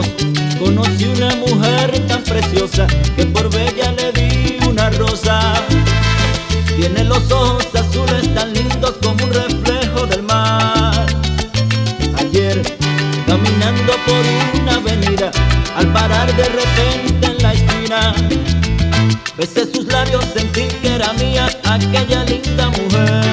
amigos, conocí una mujer tan preciosa que por bella le di una rosa. Tiene los ojos azules tan lindos como un reflejo del mar. Ayer, caminando por una avenida, al parar de repente en la esquina, besé sus labios, sentí que era mía aquella linda mujer.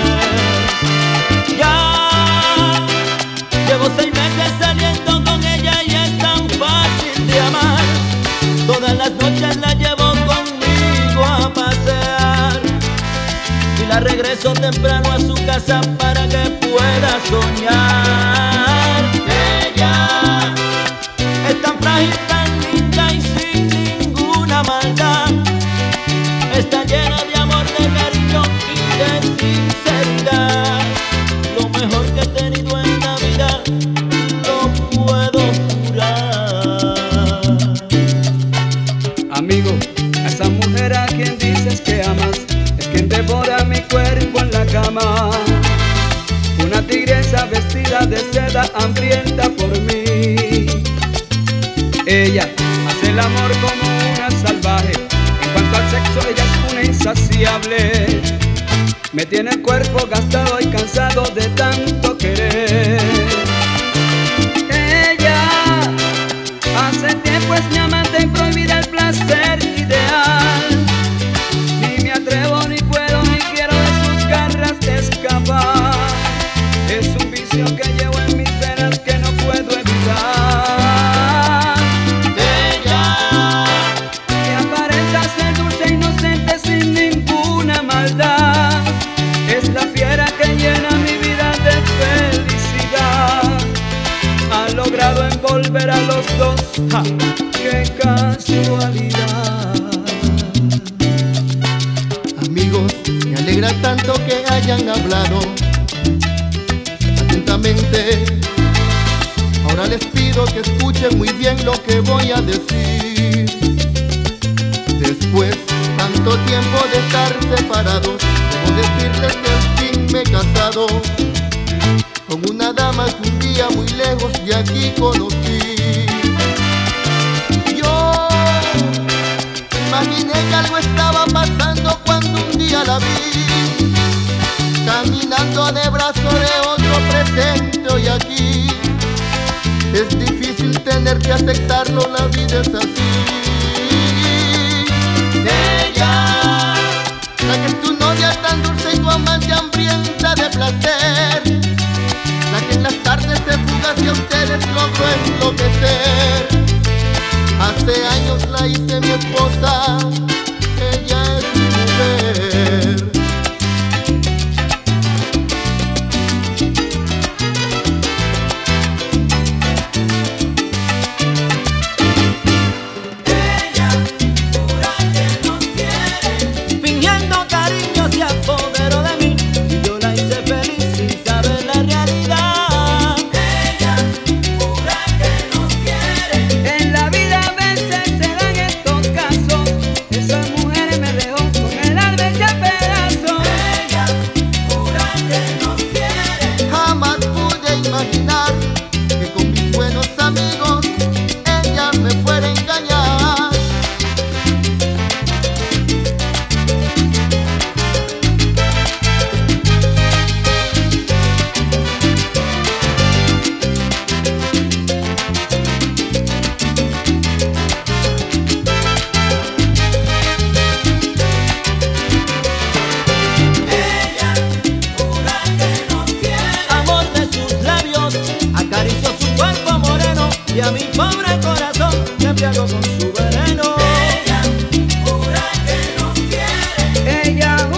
Ya llevo 6 meses saliendo con ella y es tan fácil de amar. Todas las noches la llevo conmigo a pasear y la regreso temprano a su casa para que pueda soñar. Ella es tan frágil, tan linda y sin ninguna maldad. Está llena de amor, de cariño y de sinceridad. Lo mejor que he tenido en la vida, lo puedo jurar. Amigo, a esa mujer a quien dices que amas es quien devora mi cuerpo en la cama. Una tigresa vestida de seda, hambrienta por mí. Ella hace el amor como una salvaje. En cuanto al sexo, ella es una insaciable. Me tiene el cuerpo gastado y cansado de tanto querer. Ella hace tiempo es mi amante y prohibida el placer ideal. Ni me atrevo, ni puedo, ni quiero de sus garras escapar. Es un vicio que llevo en mis venas que no puedo evitar. Ella Que aparenta ser dulce, inocente, sin ninguna maldad. Es la fiera que llena mi vida de felicidad. Ha logrado envolver a los dos, ¡ja! ¡Qué casualidad! Amigos, me alegra tanto que hayan hablado atentamente. Ahora les pido que escuchen muy bien lo que voy a decir. Después tanto tiempo de estar separados, debo decirles que al fin me he casado con una dama que un día muy lejos de aquí conocí. Yo imaginé que algo estaba pasando cuando un día la vi, caminando de brazo de otro presente hoy aquí. Es difícil tener que aceptarlo, la vida es así. Ella, la que es tu novia tan dulce y tu amante hambrienta de placer, la que en las tardes se fuga hacia ustedes logró enloquecer. Hace años la hice mi esposa, ella es mi mujer. fingiendo cariño se apoderó de mí y yo la hice feliz sin saber la realidad. Ella jura que nos quiere. En la vida a veces se dan estos casos. Esa mujer me dejó con el alma hecha pedazos. Ella jura que nos quiere. Jamás pude imaginar que con mis buenos amigos ella me fuera a engañar. Ella jura que nos quiere. Amor de sus labios, acarició su cuerpo moreno y a mi pobre corazón me embriagó con su veneno. Ella jura que nos quiere. Ella